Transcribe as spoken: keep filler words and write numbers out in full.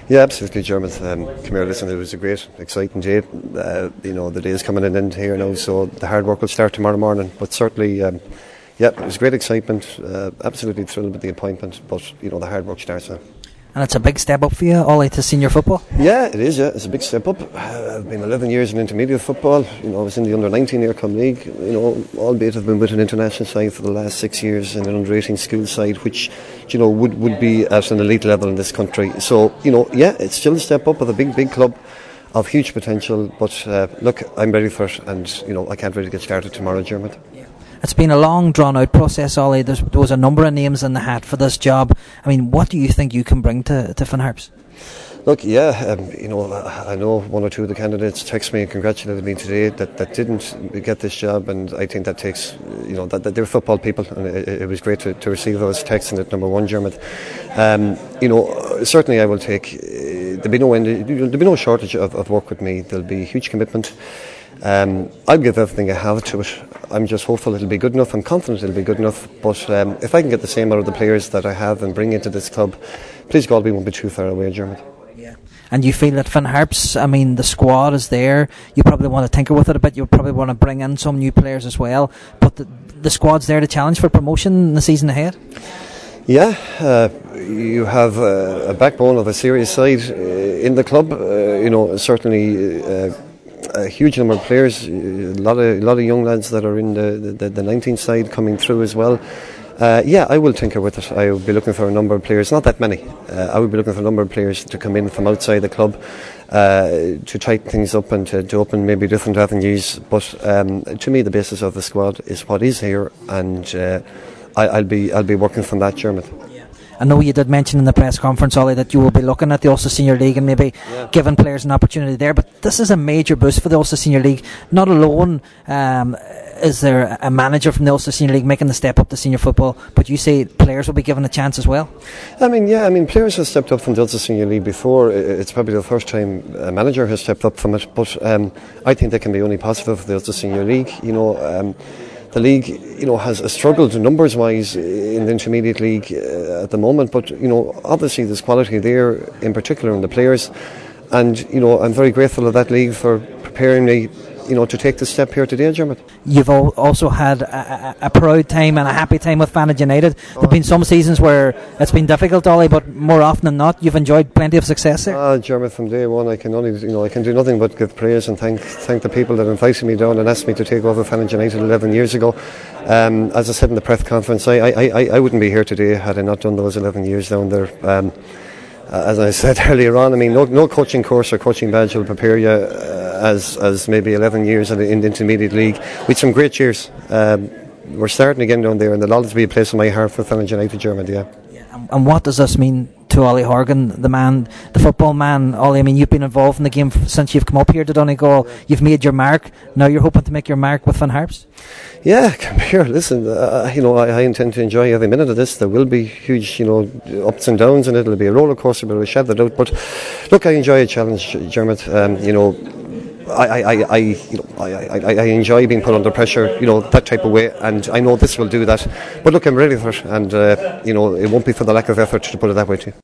Yeah, absolutely, Dermot. Um, come here, listen, it was a great, exciting day. Uh, you know, the day is coming in here now, so the hard work will start tomorrow morning. But certainly, um, yeah, it was great excitement. Uh, absolutely thrilled with the appointment, but, you know, the hard work starts now. And it's a big step up for you, Ollie, to senior football? Yeah, it is, yeah. It's a big step up. Uh, I've been eleven years in intermediate football. You know, I was in the under nineteen Aircom League, you know, albeit I've been with an international side for the last six years and an under eighteen school side, which, you know, would, would be at an elite level in this country. So, you know, yeah, it's still a step up with a big, big club of huge potential. But, uh, look, I'm ready for it, and, you know, I can't really get started tomorrow, Dermot. It's been a long, drawn-out process, Ollie. There's, there was a number of names in the hat for this job. I mean, what do you think you can bring to, to Finn Harps? Look, yeah, um, you know, I know one or two of the candidates text me and congratulated me today that, that didn't get this job, and I think that takes, you know, that, that they're football people, and it, it was great to, to receive those texts in at number one, Dermot. Um, you know, certainly I will take, uh, there'll be no end, there'll be no shortage of, of work with me. There'll be huge commitment. Um, I'll give everything I have to it. I'm just hopeful it'll be good enough. I'm confident it'll be good enough. But um, if I can get the same out of the players that I have and bring into this club, please God, we won't be too far away, Dermot. Yeah. And you feel that Finn Harps, I mean, the squad is there. You probably want to tinker with it a bit. You probably want to bring in some new players as well. But the, the squad's there to challenge for promotion in the season ahead. Yeah, uh, you have uh, a backbone of a serious side uh, in the club. Uh, you know, certainly. Uh, A huge number of players, a lot of a lot of young lads that are in the, the, the nineteen side coming through as well. Uh, yeah, I will tinker with it. I will be looking for a number of players, not that many. Uh, I will be looking for a number of players to come in from outside the club uh, to tighten things up and to, to open maybe different avenues. But um, to me, the basis of the squad is what is here, and uh, I, I'll be I'll be working from that, Dermot. I know you did mention in the press conference, Ollie, that you will be looking at the Ulster Senior League and maybe yeah. giving players an opportunity there, but this is a major boost for the Ulster Senior League. Not alone um, is there a manager from the Ulster Senior League making the step up to senior football, but you say players will be given a chance as well? I mean, yeah, I mean, players have stepped up from the Ulster Senior League before. It's probably the first time a manager has stepped up from it, but um, I think that can be only positive for the Ulster Senior League. You know, um, The league, you know, has struggled numbers-wise in the intermediate league uh, at the moment, but you know, obviously there's quality there, in particular in the players, and you know, I'm very grateful of that league for preparing me, you know, to take the step here today, Dermot. You've also had a, a, a proud time and a happy time with Fanage United. There have been some seasons where it's been difficult, Ollie, but more often than not, you've enjoyed plenty of success there. Ah, Dermot, from day one, I can only, you know, I can do nothing but give praise and thank thank the people that invited me down and asked me to take over Fanage United eleven years ago. Um, as I said in the press conference, I, I, I, I wouldn't be here today had I not done those eleven years down there. Um, as I said earlier on, I mean, no, no coaching course or coaching badge will prepare you uh, as as maybe eleven years in the, in the intermediate league with some great years. Um, we're starting again down there, and there'll always be a place in my heart for Fanage United, Dermot. Yeah. yeah. And what does this mean to Ollie Horgan, the man, the football man? Ollie, I mean, you've been involved in the game since you've come up here to Donegal. You've made your mark. Now you're hoping to make your mark with Finn Harps. Yeah, come here. Listen, uh, you know, I, I intend to enjoy every minute of this. There will be huge, you know, ups and downs, and it'll be a roller coaster, but we'll shed that out. But look, I enjoy a challenge, Dermot. Um, you know. I, I, I, you know, I, I, I enjoy being put under pressure, you know, that type of way, and I know this will do that. But look, I'm ready for it, and uh, you know, it won't be for the lack of effort, to put it that way too.